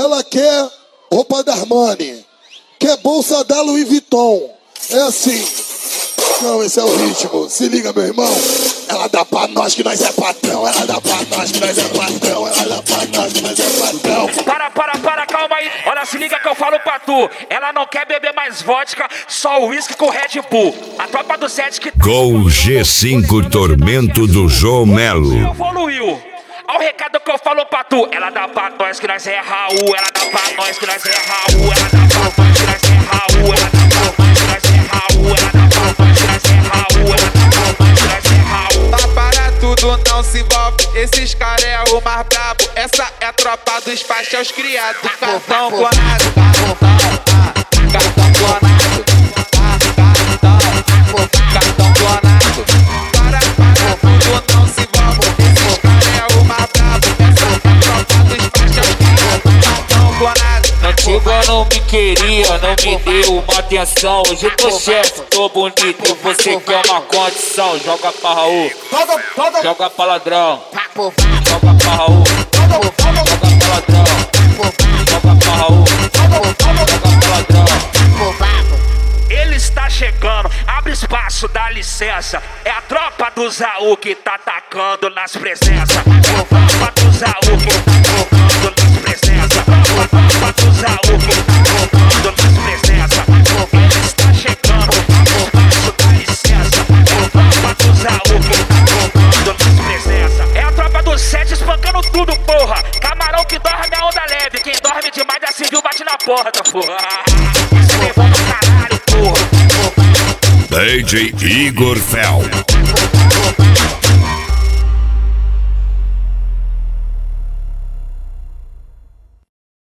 ela quer roupa da Armani, quer bolsa da Louis Vuitton. É assim. Não, esse é o ritmo. Se liga, meu irmão. Ela dá pra nós que nós é patrão. Ela dá pra nós que nós é patrão. Ela dá pra nós que nós é patrão. Para, calma aí. Olha, se liga que eu falo pra tu. Ela não quer beber mais vodka, só uísque com Red Bull. A tropa do set que... Gol G5 Tormento do João Melo. Evoluiu. Olha o recado que eu falo pra tu. Ela dá pra nós que nós é Raul. Ela dá pra nós que nós é Raul. Ela dá pra nós que nós é Raul. Ela dá pra nós que nós é Raul. Ela dá pra nós que nós é Raul. Ela dá pra nós que nós é Raul. Tá para tudo, não se envolve. Esses caras é o mais brabo. Essa é a tropa dos faixas criados. Cartão clonado. Cartão clonado. Cartão clonado. Para tudo, não se envolve. Esses caras é o mais brabo. Essa é a tropa dos faixas criados. Cartão clonado. Antigo eu não me queria, não me deu uma atenção. Hoje eu tô chefe, tô bonito e você quer uma condição. Joga pra Raul, joga pra ladrão. Joga pra Raul, joga pra ladrão. Joga pra Raul, joga pra ladrão. Ele está chegando, abre espaço, dá licença. É a tropa do Zaú que tá atacando nas presenças. É a tropa do Zaú que tá atacando nas presenças. A tropa do Zaú que tá atacando nas presenças. Ele está chegando, abre espaço, dá licença. É a tropa do Zaú que tá atacando nas presenças. É a tropa do set espancando tudo, porra. Camarão que dorme é onda leve. Quem dorme demais da civil bate na porta, porra. Isso levou no caralho, porra. DJ Igor Fel.